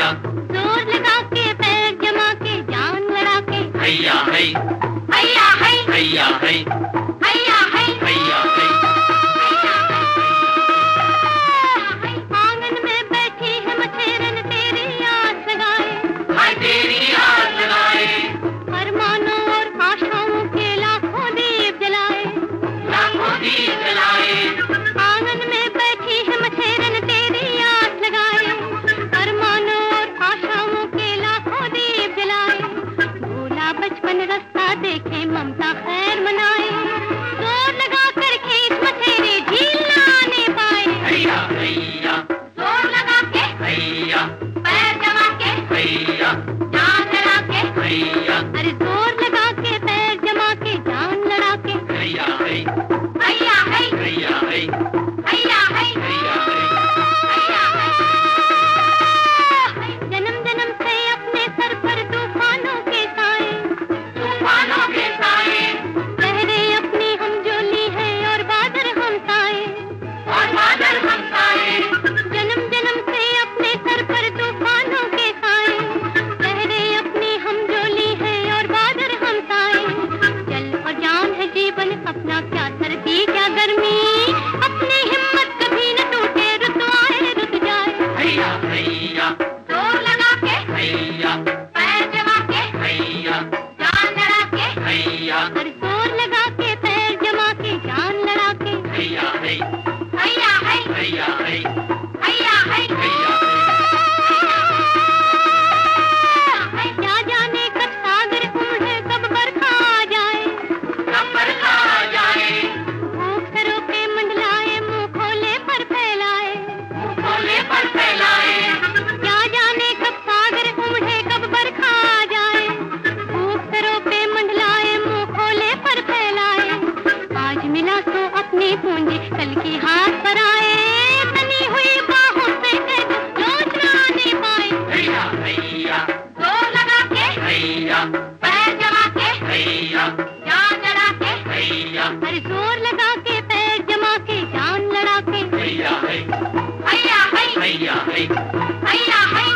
हैया, जोर लगा के पैर जमा के जान लड़ा के हैया है, हैया है, हैया है, हैया है, हैया है। आंगन में बैठी है मछेरन तेरी आस लगाए, हाय तेरी आस लगाए, अरमानों और आशाओं के लाखों दीप जलाए, लाखों दीप जलाए। आंगन में बैठी है मछेरन तेरी आस लगाए, अरमानों और आशाओं के लाखों दीप जलाए, भूला बचपन रास्ता देखे ममता खैर मनाए, जोर लगा कर खेत मछेरे झील न आने पाए, हैया हैया, जोर लगा के हैया पैर जमा के हैया, जान लड़ा के, हैया अरे जोर लगा के पैर जमा के जान लड़ा के हैया है, हैया है, हैया है, हैया है, हैया है। हैया है। जन्म जन्म से अपने सर पर तूफानों के साए, तूफानों के साए, लहरें अपनी हम जो ली है और बादल हम साए, और बादल हम साए। जन्म जन्म से अपने सर पर तूफानों के साए, लहरें अपनी हम जो ली है और बादल हम साए, जल और जान है जीवन अपना क्या सर्दी क्या गर्मी, अपनी हिम्मत कभी न टूटे रुत आए रुत जाए, हैया हैया, जोर लगा के हैया पैर जमा के हैया, जान लड़ा के, हैया और जोर लगा के पैर जमा के जान लड़ा के हैया है, हैया है, हैया है, हैया है, हैया है। क्या जाने कब सागर उमड़े कब बरखा आ जाए, कब बरखा आ जाए, भूख सरों पे मंडलाए मुंह खोले पर फैलाए, मुंह खोले पर फैलाए। क्या जाने कब सागर उमड़े कब बरखा आ जाए, भूख सरों पे मंडलाए मुंह खोले पर फैलाए, आज मिला तो अपनी पूंजी कल की हाथ पर आए, तनी हुई बाहों से कह सोच न आने पाए, हैया हैया, जोर लगा के हैया पैर जमा के हैया, जान लड़ा के, हैया अरे जोर लगा के पैर जमा के जान लड़ा के हैया है, हैया है, हैया है, हैया है,